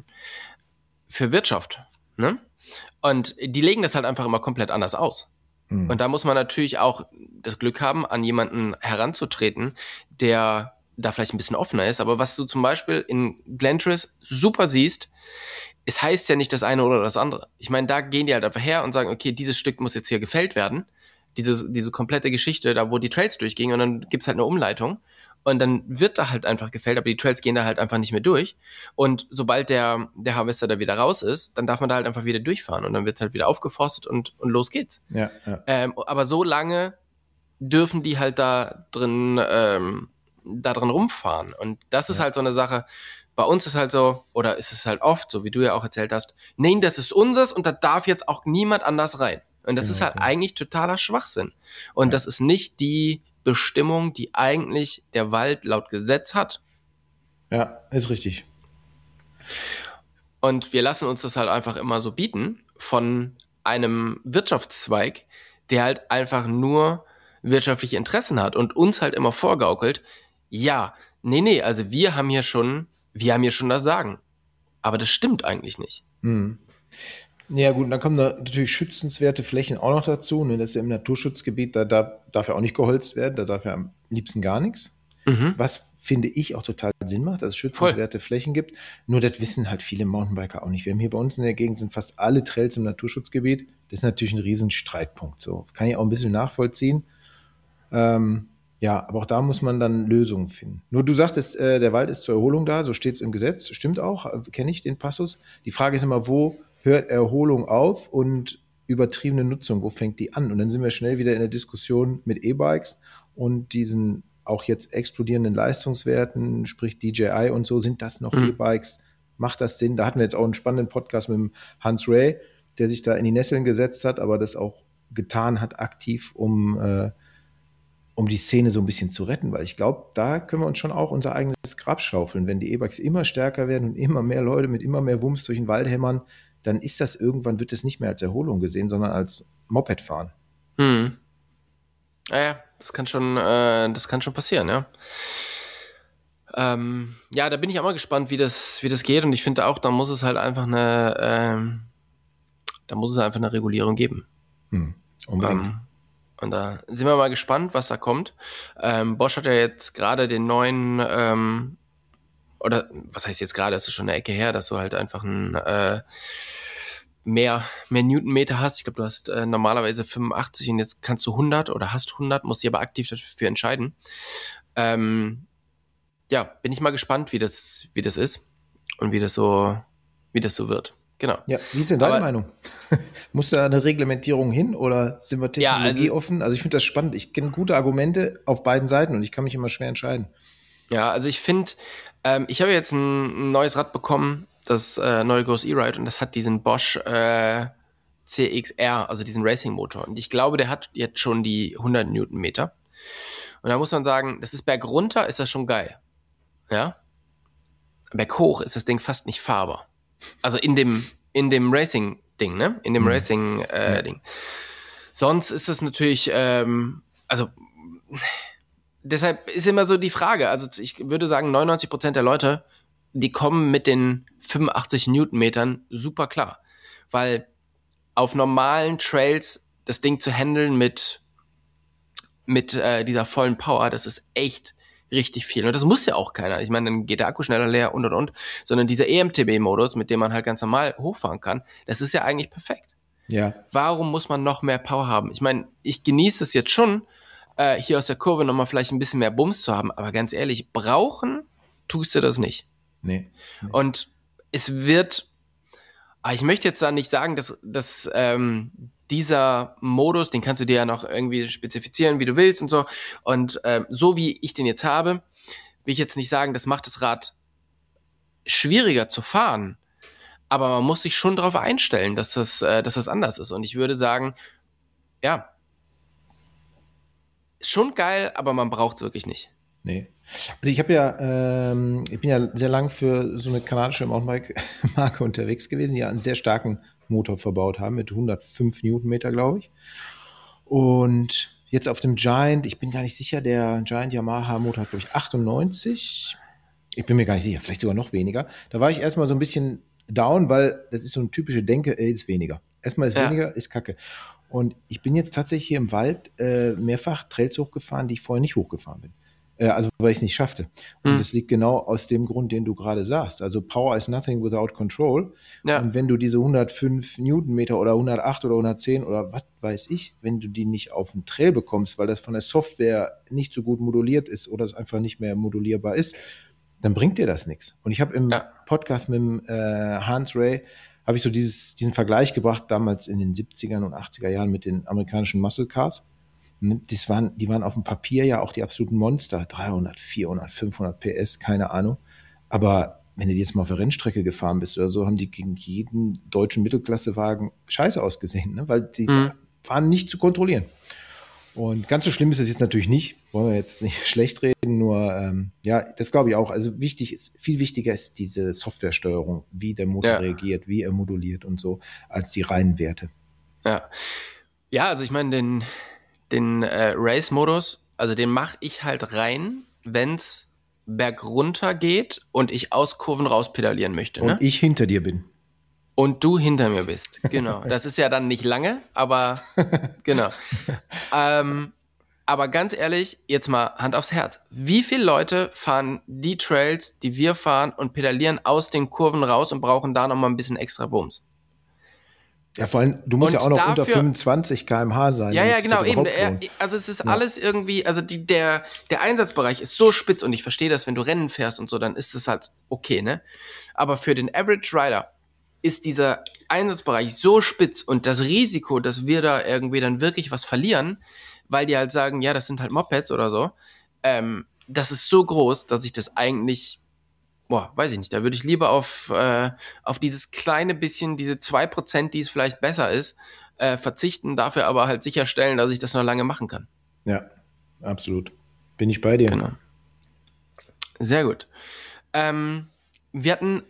für Wirtschaft. Ne? Und die legen das halt einfach immer komplett anders aus. Und da muss man natürlich auch das Glück haben, an jemanden heranzutreten, der da vielleicht ein bisschen offener ist. Aber was du zum Beispiel in Glentris super siehst, es heißt ja nicht das eine oder das andere. Ich meine, da gehen die halt einfach her und sagen, okay, dieses Stück muss jetzt hier gefällt werden. Diese komplette Geschichte, da wo die Trails durchgingen, und dann gibt's halt eine Umleitung. Und dann wird da halt einfach gefällt, aber die Trails gehen da halt einfach nicht mehr durch. Und sobald der Harvester da wieder raus ist, dann darf man da halt einfach wieder durchfahren. Und dann wird's halt wieder aufgeforstet und los geht's. Ja. Aber so lange dürfen die halt da drin rumfahren. Und das ist halt so eine Sache. Bei uns ist halt so, oder ist es halt oft, so wie du ja auch erzählt hast, nein, das ist unseres und da darf jetzt auch niemand anders rein. Und das ist halt eigentlich totaler Schwachsinn. Und das ist nicht die Bestimmung, die eigentlich der Wald laut Gesetz hat. Ja, ist richtig. Und wir lassen uns das halt einfach immer so bieten von einem Wirtschaftszweig, der halt einfach nur wirtschaftliche Interessen hat und uns halt immer vorgaukelt, ja, nee, also wir haben hier schon das Sagen. Aber das stimmt eigentlich nicht. Ja gut, dann kommen da natürlich schützenswerte Flächen auch noch dazu. Ne? Das ist ja im Naturschutzgebiet, da darf ja auch nicht geholzt werden, da darf ja am liebsten gar nichts. Was, finde ich, auch total Sinn macht, dass es schützenswerte Flächen gibt. Nur das wissen halt viele Mountainbiker auch nicht. Wir haben hier bei uns in der Gegend sind fast alle Trails im Naturschutzgebiet. Das ist natürlich ein riesen Streitpunkt. So kann ich auch ein bisschen nachvollziehen. Ja, aber auch da muss man dann Lösungen finden. Nur du sagtest, der Wald ist zur Erholung da, so steht es im Gesetz. Stimmt auch, kenne ich den Passus. Die Frage ist immer, wo hört Erholung auf und übertriebene Nutzung, wo fängt die an? Und dann sind wir schnell wieder in der Diskussion mit E-Bikes und diesen auch jetzt explodierenden Leistungswerten, sprich DJI und so, sind das noch E-Bikes? Macht das Sinn? Da hatten wir jetzt auch einen spannenden Podcast mit dem Hans Ray, der sich da in die Nesseln gesetzt hat, aber das auch getan hat aktiv, um die Szene so ein bisschen zu retten, weil ich glaube, da können wir uns schon auch unser eigenes Grab schaufeln. Wenn die E-Bikes immer stärker werden und immer mehr Leute mit immer mehr Wumms durch den Wald hämmern, dann ist das irgendwann, wird es nicht mehr als Erholung gesehen, sondern als Mopedfahren. Ja, das kann schon passieren, ja. Ja, da bin ich auch mal gespannt, wie das geht, und ich finde auch, da muss es halt einfach eine Regulierung geben. Unbedingt. Und da sind wir mal gespannt, was da kommt. Bosch hat ja jetzt gerade den neuen, oder was heißt jetzt gerade, das ist schon eine Ecke her, dass du halt einfach ein mehr Newtonmeter hast. Ich glaube, du hast normalerweise 85 und jetzt kannst du 100 oder hast 100, musst dich aber aktiv dafür entscheiden. Ja, bin ich mal gespannt, wie das ist und wie das so wird. Genau. Ja, wie ist denn deine Meinung? Muss da eine Reglementierung hin oder sind wir technologieoffen? Also ich finde das spannend. Ich kenne gute Argumente auf beiden Seiten und ich kann mich immer schwer entscheiden. Ja, also ich finde, ich habe jetzt ein neues Rad bekommen, das neue Ghost E-Ride, und das hat diesen Bosch CXR, also diesen Racing-Motor. Und ich glaube, der hat jetzt schon die 100 Newtonmeter. Und da muss man sagen, das ist bergunter, ist das schon geil. Ja? Berghoch ist das Ding fast nicht fahrbar. Also in dem Racing-Ding, ne? In dem Racing-Ding. Sonst ist das natürlich, deshalb ist immer so die Frage, also ich würde sagen, 99% der Leute, die kommen mit den 85 Newtonmetern super klar. Weil auf normalen Trails das Ding zu handeln mit dieser vollen Power, das ist echt richtig viel. Und das muss ja auch keiner. Ich meine, dann geht der Akku schneller leer und. Sondern dieser EMTB-Modus, mit dem man halt ganz normal hochfahren kann, das ist ja eigentlich perfekt. Ja. Warum muss man noch mehr Power haben? Ich meine, ich genieße es jetzt schon, hier aus der Kurve nochmal vielleicht ein bisschen mehr Bums zu haben. Aber ganz ehrlich, brauchen tust du das nicht. Nee. Und es wird, ich möchte jetzt da nicht sagen, dass dieser Modus, den kannst du dir ja noch irgendwie spezifizieren, wie du willst und so. Und so wie ich den jetzt habe, will ich jetzt nicht sagen, das macht das Rad schwieriger zu fahren. Aber man muss sich schon darauf einstellen, dass das anders ist. Und ich würde sagen, ja, schon geil, aber man braucht es wirklich nicht. Nee. Also ich bin ja sehr lang für so eine kanadische Mountainbike-Marke unterwegs gewesen, die ja einen sehr starken Motor verbaut haben mit 105 Newtonmeter, glaube ich. Und jetzt auf dem Giant, ich bin gar nicht sicher, der Giant Yamaha Motor hat, glaube ich, 98. Ich bin mir gar nicht sicher, vielleicht sogar noch weniger. Da war ich erstmal so ein bisschen down, weil das ist so eine typische Denke, ist weniger. Erstmal ist weniger, ist Kacke. Und ich bin jetzt tatsächlich hier im Wald mehrfach Trails hochgefahren, die ich vorher nicht hochgefahren bin. Also weil ich es nicht schaffte. Und das liegt genau aus dem Grund, den du gerade sagst. Also Power is nothing without control. Ja. Und wenn du diese 105 Newtonmeter oder 108 oder 110 oder was weiß ich, wenn du die nicht auf den Trail bekommst, weil das von der Software nicht so gut moduliert ist oder es einfach nicht mehr modulierbar ist, dann bringt dir das nichts. Und ich habe im Podcast mit dem Hans Ray habe ich so diesen Vergleich gebracht, damals in den 70er und 80er Jahren mit den amerikanischen Muscle Cars. Die waren auf dem Papier ja auch die absoluten Monster, 300, 400, 500 PS, keine Ahnung. Aber wenn du jetzt mal auf der Rennstrecke gefahren bist oder so, haben die gegen jeden deutschen Mittelklassewagen scheiße ausgesehen, ne? Weil die waren nicht zu kontrollieren. Und ganz so schlimm ist es jetzt natürlich nicht, wollen wir jetzt nicht schlecht reden, nur das glaube ich auch. Also viel wichtiger ist diese Softwaresteuerung, wie der Motor reagiert, wie er moduliert und so, als die reinen Werte. Ja, also ich meine, den Race-Modus, also den mache ich halt rein, wenn's bergunter geht und ich aus Kurven raus pedalieren möchte. Ne? Und ich hinter dir bin. Und du hinter mir bist, genau. Das ist ja dann nicht lange, aber genau. Aber ganz ehrlich, jetzt mal Hand aufs Herz. Wie viele Leute fahren die Trails, die wir fahren und pedalieren aus den Kurven raus und brauchen da nochmal ein bisschen extra Bums? Ja, vor allem, du musst ja auch noch unter 25 km/h sein. Ja, genau, eben. Also es ist alles irgendwie, also der Einsatzbereich ist so spitz und ich verstehe das, wenn du Rennen fährst und so, dann ist es halt okay, ne? Aber für den Average Rider ist dieser Einsatzbereich so spitz und das Risiko, dass wir da irgendwie dann wirklich was verlieren, weil die halt sagen, ja, das sind halt Mopeds oder so, das ist so groß, dass ich das eigentlich, weiß ich nicht, da würde ich lieber auf dieses kleine bisschen, diese 2%, die es vielleicht besser ist, verzichten, dafür aber halt sicherstellen, dass ich das noch lange machen kann. Ja, absolut. Bin ich bei dir. Genau. Sehr gut. Wir hatten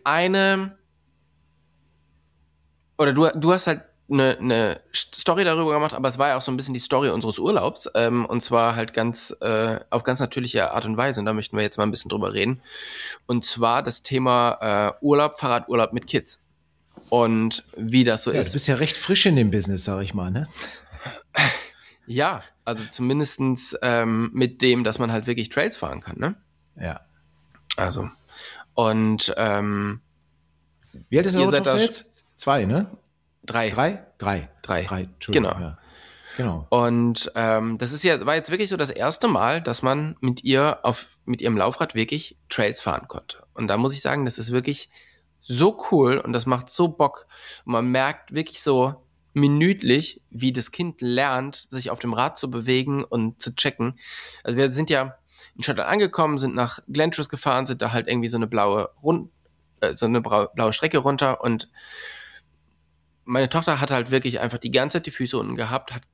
du hast halt eine Story darüber gemacht, aber es war ja auch so ein bisschen die Story unseres Urlaubs, und zwar halt auf ganz natürliche Art und Weise, und da möchten wir jetzt mal ein bisschen drüber reden, und zwar das Thema Urlaub, Fahrradurlaub mit Kids und wie das so ist. Du bist ja recht frisch in dem Business, sag ich mal, ne? Ja, also zumindestens mit dem, dass man halt wirklich Trails fahren kann, ne? Ja. Also, und wie alt ist der Trails? 2, ne? 3. 3, genau. Ja. Genau. Und das war jetzt wirklich so das erste Mal, dass man mit ihrem Laufrad wirklich Trails fahren konnte. Und da muss ich sagen, das ist wirklich so cool und das macht so Bock. Und man merkt wirklich so minütlich, wie das Kind lernt, sich auf dem Rad zu bewegen und zu checken. Also wir sind ja in Schottland angekommen, sind nach Glentress gefahren, sind da halt irgendwie so eine blaue Strecke runter, und meine Tochter hat halt wirklich einfach die ganze Zeit die Füße unten gehabt, hat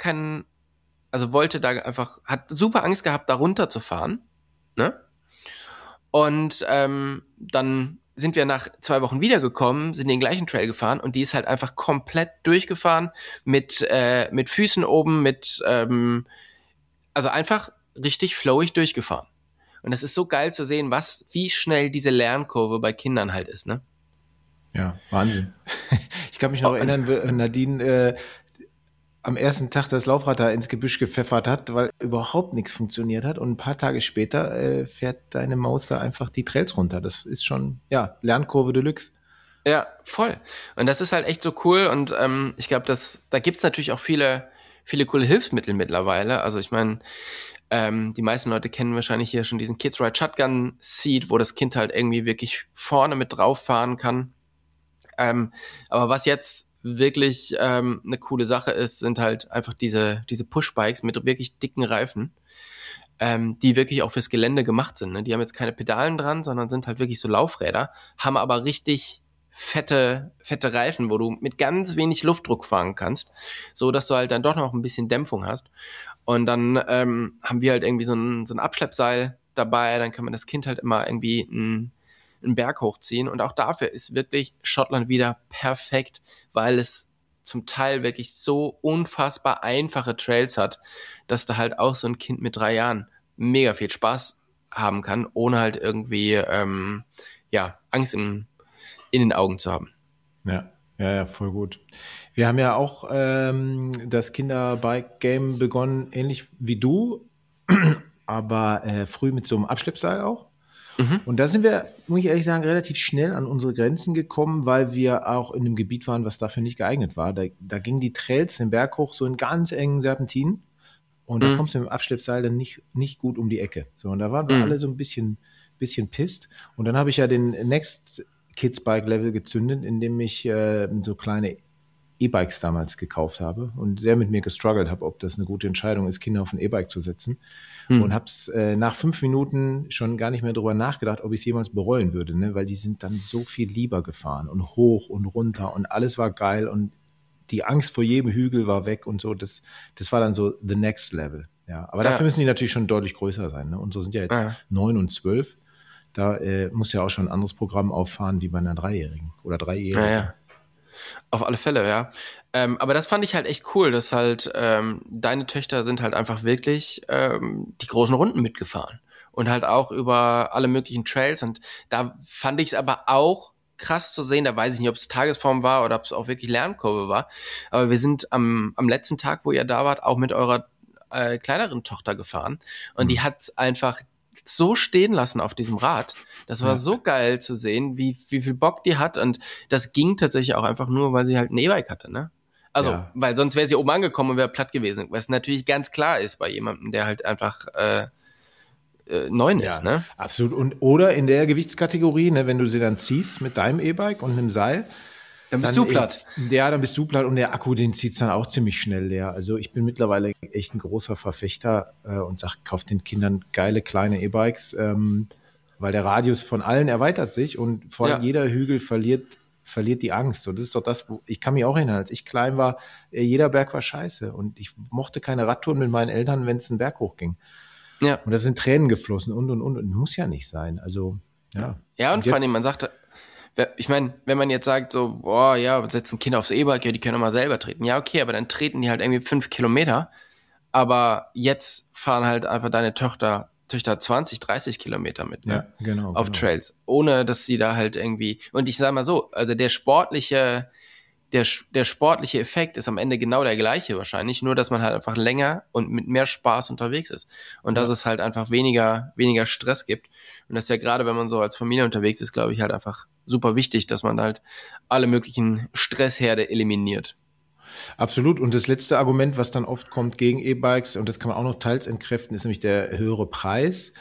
hat super Angst gehabt, da runter zu fahren, ne? Und dann sind wir nach 2 Wochen wiedergekommen, sind den gleichen Trail gefahren und die ist halt einfach komplett durchgefahren mit Füßen oben, also einfach richtig flowig durchgefahren. Und das ist so geil zu sehen, wie schnell diese Lernkurve bei Kindern halt ist, ne? Ja, Wahnsinn. Ich kann mich noch erinnern, Nadine am ersten Tag das Laufrad da ins Gebüsch gepfeffert hat, weil überhaupt nichts funktioniert hat. Und ein paar Tage später fährt deine Maus da einfach die Trails runter. Das ist schon, Lernkurve Deluxe. Ja, voll. Und das ist halt echt so cool. Und ich glaube, da gibt's natürlich auch viele, viele coole Hilfsmittel mittlerweile. Also ich meine, die meisten Leute kennen wahrscheinlich hier schon diesen Kids Ride Shotgun Seat, wo das Kind halt irgendwie wirklich vorne mit drauf fahren kann. Aber was jetzt wirklich eine coole Sache ist, sind halt einfach diese Pushbikes mit wirklich dicken Reifen, die wirklich auch fürs Gelände gemacht sind. Ne? Die haben jetzt keine Pedalen dran, sondern sind halt wirklich so Laufräder, haben aber richtig fette Reifen, wo du mit ganz wenig Luftdruck fahren kannst, so dass du halt dann doch noch ein bisschen Dämpfung hast. Und dann haben wir halt irgendwie so ein Abschleppseil dabei, dann kann man das Kind halt immer irgendwie einen Berg hochziehen, und auch dafür ist wirklich Schottland wieder perfekt, weil es zum Teil wirklich so unfassbar einfache Trails hat, dass da halt auch so ein Kind mit 3 Jahren mega viel Spaß haben kann, ohne halt irgendwie Angst in den Augen zu haben. Ja, Ja, ja, voll gut. Wir haben ja auch das Kinderbike-Game begonnen, ähnlich wie du, aber früh mit so einem Abschleppseil auch. Mhm. Und da sind wir, muss ich ehrlich sagen, relativ schnell an unsere Grenzen gekommen, weil wir auch in einem Gebiet waren, was dafür nicht geeignet war. Da gingen die Trails den Berg hoch, so in ganz engen Serpentinen. Und da Mhm. kommst du mit dem Abschleppseil dann nicht gut um die Ecke. So, und da waren wir Mhm. alle so ein bisschen pisst. Und dann habe ich ja den Next Kids Bike Level gezündet, indem ich so kleine E-Bikes damals gekauft habe und sehr mit mir gestruggelt habe, ob das eine gute Entscheidung ist, Kinder auf ein E-Bike zu setzen. Und Mhm. habe es nach 5 Minuten schon gar nicht mehr darüber nachgedacht, ob ich es jemals bereuen würde, ne? Weil die sind dann so viel lieber gefahren und hoch und runter und alles war geil und die Angst vor jedem Hügel war weg und so. Das war dann so the next level. Ja, aber dafür Ja, müssen die natürlich schon deutlich größer sein. Ne? Unsere sind ja jetzt ja, 9 und 12. Da muss ja auch schon ein anderes Programm auffahren wie bei einer Dreijährigen oder ja, Dreijährigen. ja. Auf alle Fälle, ja. Aber das fand ich halt echt cool, dass halt deine Töchter sind halt einfach wirklich die großen Runden mitgefahren. Und halt auch über alle möglichen Trails. Und da fand ich es aber auch krass zu sehen, da weiß ich nicht, ob es Tagesform war oder ob es auch wirklich Lernkurve war. Aber wir sind am letzten Tag, wo ihr da wart, auch mit eurer kleineren Tochter gefahren. Und Hm. die hat einfach so stehen lassen auf diesem Rad. Das war Ja, so geil zu sehen, wie viel Bock die hat. Und das ging tatsächlich auch einfach nur, weil sie halt ein E-Bike hatte, ne? Also, ja, weil sonst wäre sie oben angekommen und wäre platt gewesen. Was natürlich ganz klar ist bei jemandem, der halt einfach 9 ist, ja, ne? absolut. Und oder in der Gewichtskategorie, ne, wenn du sie dann ziehst mit deinem E-Bike und einem Seil, Dann bist dann, du platt. ja, dann bist du platt und der Akku, den zieht's dann auch ziemlich schnell leer. Also ich bin mittlerweile echt ein großer Verfechter und sag, kauft den Kindern geile kleine E-Bikes, weil der Radius von allen erweitert sich und vor allem Ja, jeder Hügel verliert die Angst. Und das ist doch das, wo ich kann mich auch erinnern, als ich klein war, jeder Berg war scheiße und ich mochte keine Radtouren mit meinen Eltern, wenn es einen Berg hochging. ja. Und da sind Tränen geflossen und muss ja nicht sein. Also ja. Ja, und Und vor allem, man jetzt sagt, ich meine, wenn man jetzt sagt, so, boah, ja, setzen Kinder aufs E-Bike, ja, die können doch mal selber treten. Ja, okay, aber dann treten die halt irgendwie 5 Kilometer. Aber jetzt fahren halt einfach deine Töchter 20, 30 Kilometer mit, ne? ja, genau, Auf genau. Trails. Ohne, dass sie da halt irgendwie, und ich sag mal so, also der sportliche Effekt ist am Ende genau der gleiche wahrscheinlich, nur dass man halt einfach länger und mit mehr Spaß unterwegs ist. Und dass Ja. es halt einfach weniger Stress gibt. Und das ist ja gerade, wenn man so als Familie unterwegs ist, glaube ich, halt einfach super wichtig, dass man halt alle möglichen Stressherde eliminiert. Absolut. Und das letzte Argument, was dann oft kommt gegen E-Bikes, und das kann man auch noch teils entkräften, ist nämlich der höhere Preis.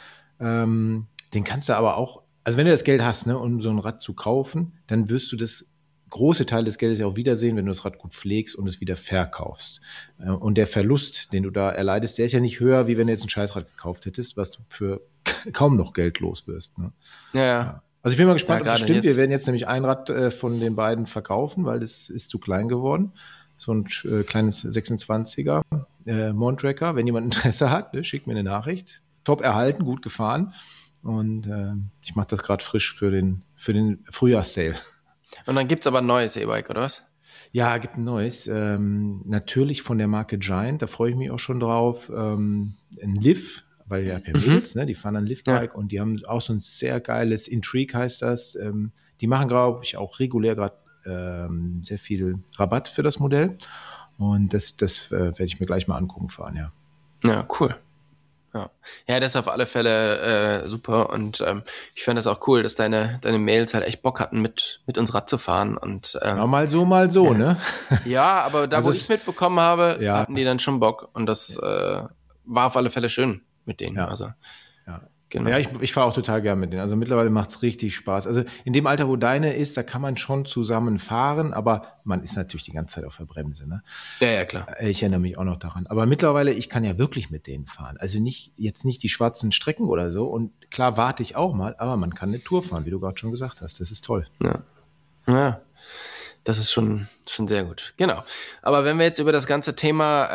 Den kannst du aber auch, also wenn du das Geld hast, ne, um so ein Rad zu kaufen, dann wirst du das große Teil des Geldes ja auch wiedersehen, wenn du das Rad gut pflegst und es wieder verkaufst. Und der Verlust, den du da erleidest, der ist ja nicht höher, wie wenn du jetzt ein Scheißrad gekauft hättest, was du für kaum noch Geld los wirst. Ne? Ja, ja. Ja. Also ich bin mal Ja, gespannt, ob das gerade stimmt. Wir jetzt. werden jetzt nämlich ein Rad von den beiden verkaufen, weil das ist zu klein geworden. So ein kleines 26er Montracker. Wenn jemand Interesse hat, ne, schickt mir eine Nachricht. Top erhalten, gut gefahren. Und ich mache das gerade frisch für den Frühjahrssale. Und dann gibt's aber ein neues E-Bike, oder was? Ja, gibt ein neues. Natürlich von der Marke Giant, da freue ich mich auch schon drauf. Ein Liv, weil ja per Mhm. Mädels, ne, die fahren ein Ja. Liv-Bike und die haben auch so ein sehr geiles Intrigue heißt das. Die machen, glaube ich, auch regulär gerade sehr viel Rabatt für das Modell. Und das werde ich mir gleich mal angucken fahren, ja. Ja, cool. Ja. Ja, das ist auf alle Fälle super und ich fand das auch cool, dass deine Mails halt echt Bock hatten, mit uns Rad zu fahren und Ja, mal so, ja. ne? Ja, aber da, Also wo ich es mitbekommen habe, ja, hatten die dann schon Bock und das war auf alle Fälle schön mit denen. ja. Also, Ja, genau. ja ich fahre auch total gern mit denen. Also mittlerweile macht's richtig Spaß. Also in dem Alter, wo deine ist, da kann man schon zusammen fahren, aber man ist natürlich die ganze Zeit auf der Bremse. Ne? Ja, ja, klar. Ich erinnere mich auch noch daran. Aber mittlerweile, ich kann ja wirklich mit denen fahren. Also jetzt nicht die schwarzen Strecken oder so. Und klar warte ich auch mal, aber man kann eine Tour fahren, wie du gerade schon gesagt hast. Das ist toll. Ja. Ja, das ist schon sehr gut. Genau. Aber wenn wir jetzt über das ganze Thema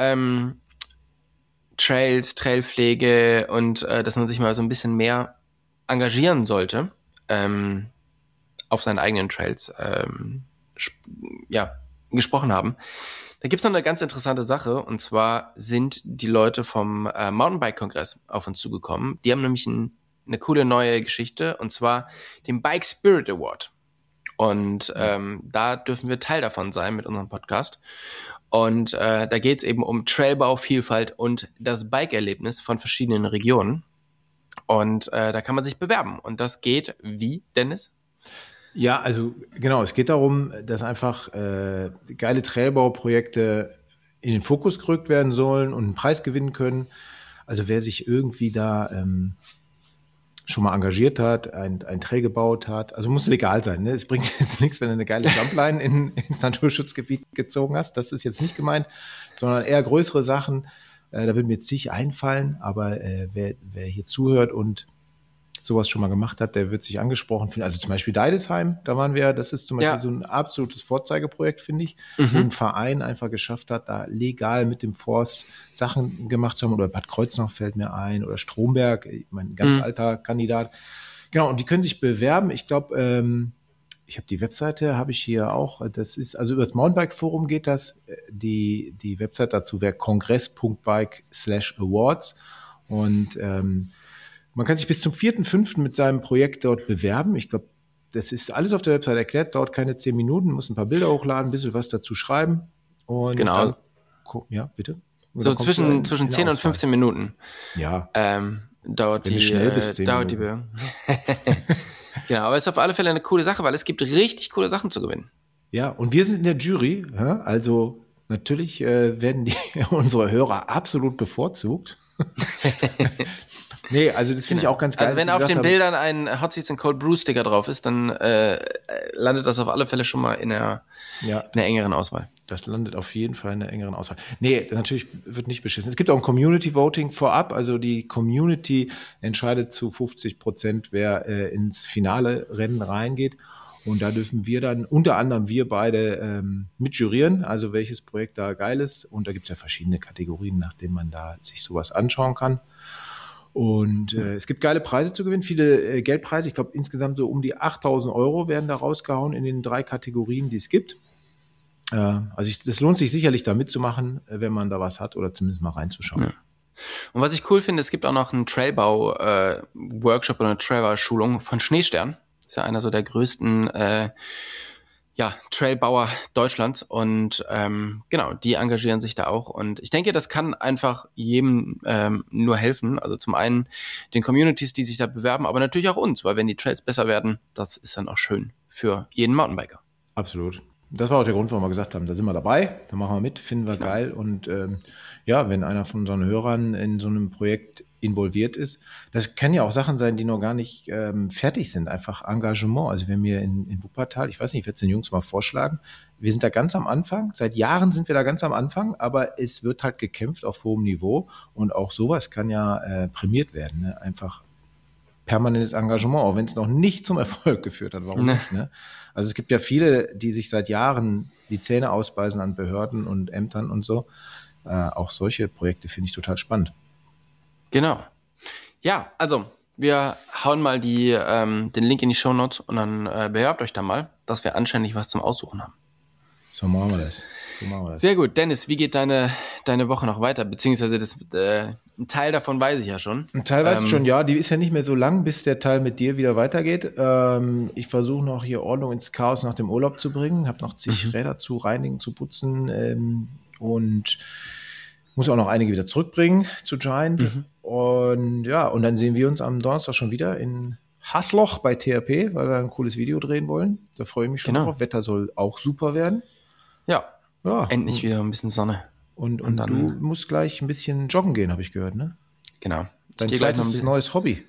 Trails, Trailpflege und dass man sich mal so ein bisschen mehr engagieren sollte auf seinen eigenen Trails ja, gesprochen haben. Da gibt's noch eine ganz interessante Sache und zwar sind die Leute vom Mountainbike-Kongress auf uns zugekommen. Die haben nämlich eine coole neue Geschichte und zwar den Bike Spirit Award. Und da dürfen wir Teil davon sein mit unserem Podcast. Und da geht es eben um Trailbau, Vielfalt und das Bike-Erlebnis von verschiedenen Regionen. Und da kann man sich bewerben. Und das geht wie, Dennis? Ja, also genau, es geht darum, dass einfach geile Trailbauprojekte in den Fokus gerückt werden sollen und einen Preis gewinnen können. Also wer sich irgendwie da schon mal engagiert hat, ein Trail gebaut hat, also muss legal sein. Ne? Es bringt jetzt nichts, wenn du eine geile Jumpline ins Naturschutzgebiet gezogen hast. Das ist jetzt nicht gemeint, sondern eher größere Sachen. Da würden mir jetzt sich einfallen, aber wer hier zuhört und sowas schon mal gemacht hat, der wird sich angesprochen fühlen. Also zum Beispiel Deidesheim, da waren wir, das ist zum Beispiel so ein absolutes Vorzeigeprojekt, finde ich, wo ein Verein einfach geschafft hat, da legal mit dem Forst Sachen gemacht zu haben. Oder Bad Kreuznach fällt mir ein, oder Stromberg, mein ganz alter Kandidat. Genau, und die können sich bewerben. Ich glaube, ich habe die Webseite, habe ich hier auch. Das ist, also über das Mountainbike-Forum geht das. Die Website dazu wäre kongress.bike/awards. Und man kann sich bis zum 4.5. mit seinem Projekt dort bewerben. Ich glaube, das ist alles auf der Website erklärt, dauert keine 10 Minuten, muss ein paar Bilder hochladen, ein bisschen was dazu schreiben. Und genau. Dann, ja, bitte. So zwischen 10 und 15 Minuten. Ja. Dauert Wenn die, du schnell bist, 10 dauert Minuten. Genau, aber es ist auf alle Fälle eine coole Sache, weil es gibt richtig coole Sachen zu gewinnen. Ja, und wir sind in der Jury, ja, also natürlich werden unsere Hörer absolut bevorzugt. Nee, also das finde ich auch ganz geil. Also wenn auf den Bildern ein Hot Seats and Cold Brew Sticker drauf ist, dann landet das auf alle Fälle schon mal in der engeren Auswahl. Das landet auf jeden Fall in der engeren Auswahl. Nee, natürlich wird nicht beschissen. Es gibt auch ein Community Voting vorab, also die Community entscheidet zu 50%, wer ins finale Rennen reingeht. Und da dürfen wir dann, unter anderem wir beide, mitjurieren, also welches Projekt da geil ist. Und da gibt es ja verschiedene Kategorien, nach denen man da sich sowas anschauen kann. Und es gibt geile Preise zu gewinnen, viele Geldpreise. Ich glaube, insgesamt so um die 8.000 Euro werden da rausgehauen in den 3 Kategorien, die es gibt. Also das lohnt sich sicherlich da mitzumachen, wenn man da was hat oder zumindest mal reinzuschauen. Ja. Und was ich cool finde, es gibt auch noch einen Trailbau-Workshop oder eine Trailbau-Schulung von Schneestern. Das ist ja einer so der größten Trailbauer Deutschlands und genau, die engagieren sich da auch und ich denke, das kann einfach jedem nur helfen, also zum einen den Communities, die sich da bewerben, aber natürlich auch uns, weil wenn die Trails besser werden, das ist dann auch schön für jeden Mountainbiker. Absolut. Das war auch der Grund, warum wir gesagt haben, da sind wir dabei, da machen wir mit, finden wir geil und wenn einer von unseren Hörern in so einem Projekt involviert ist, das können ja auch Sachen sein, die noch gar nicht fertig sind, einfach Engagement. Also wenn wir in Wuppertal, ich weiß nicht, ich werde es den Jungs mal vorschlagen, wir sind da ganz am Anfang, seit Jahren sind wir da ganz am Anfang, aber es wird halt gekämpft auf hohem Niveau und auch sowas kann ja prämiert werden, ne? Einfach permanentes Engagement, auch wenn es noch nicht zum Erfolg geführt hat, warum nicht, ne? Also es gibt ja viele, die sich seit Jahren die Zähne ausbeißen an Behörden und Ämtern und so. Auch solche Projekte finde ich total spannend. Genau. Ja, also wir hauen mal den Link in die Shownotes und dann bewerbt euch da mal, dass wir anständig was zum Aussuchen haben. So machen wir das. Sehr gut. Dennis, wie geht deine Woche noch weiter? Beziehungsweise ein Teil davon weiß ich ja schon. Ein Teil weiß ich schon, ja. Die ist ja nicht mehr so lang, bis der Teil mit dir wieder weitergeht. Ich versuche noch hier Ordnung ins Chaos nach dem Urlaub zu bringen. Habe noch zig Räder zu reinigen, zu putzen und muss auch noch einige wieder zurückbringen zu Giant. Und und dann sehen wir uns am Donnerstag schon wieder in Hasloch bei THP, weil wir ein cooles Video drehen wollen. Da freue ich mich schon drauf. Wetter soll auch super werden. Ja, endlich wieder ein bisschen Sonne. Und dann, du musst gleich ein bisschen joggen gehen, habe ich gehört, ne? Genau. Dein zweites neues Hobby.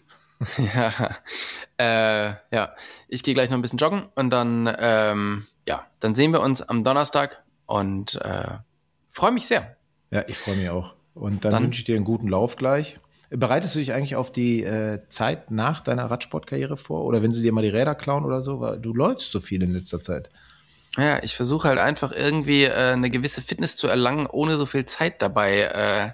Ich gehe gleich noch ein bisschen joggen und dann, dann sehen wir uns am Donnerstag und freue mich sehr. Ja, ich freue mich auch. Und dann wünsche ich dir einen guten Lauf gleich. Bereitest du dich eigentlich auf die Zeit nach deiner Radsportkarriere vor? Oder wenn sie dir mal die Räder klauen oder so? Weil du läufst so viel in letzter Zeit. Ja, ich versuche halt einfach irgendwie eine gewisse Fitness zu erlangen, ohne so viel Zeit dabei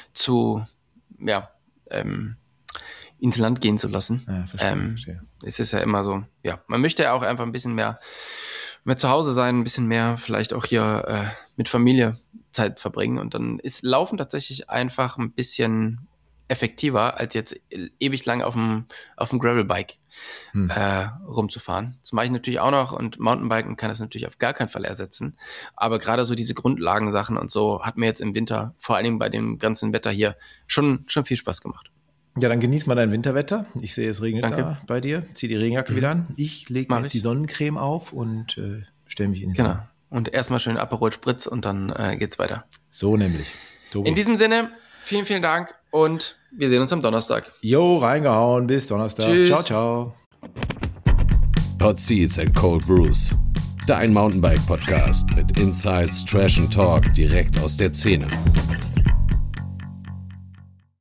ins Land gehen zu lassen. Ja, verstehe. Es ist ja immer so, man möchte ja auch einfach ein bisschen mehr zu Hause sein, ein bisschen mehr vielleicht auch hier mit Familie Zeit verbringen und dann ist Laufen tatsächlich einfach ein bisschen effektiver, als jetzt ewig lang auf dem Gravelbike rumzufahren. Das mache ich natürlich auch noch und Mountainbiken kann das natürlich auf gar keinen Fall ersetzen. Aber gerade so diese Grundlagensachen und so hat mir jetzt im Winter, vor allem bei dem ganzen Wetter hier, schon viel Spaß gemacht. Ja, dann genieß mal dein Winterwetter. Ich sehe, es regnet da bei dir. Zieh die Regenjacke wieder an. Ich lege mir jetzt die Sonnencreme auf und stelle mich in die Sonne. Und erstmal schön Aperol Spritz und dann geht's weiter. So nämlich. So in diesem Sinne, vielen, vielen Dank und wir sehen uns am Donnerstag. Jo, reingehauen. Bis Donnerstag. Tschüss. Ciao, ciao. Hot Seats and Cold Brews. Dein Mountainbike-Podcast mit Insights, Trash and Talk direkt aus der Szene.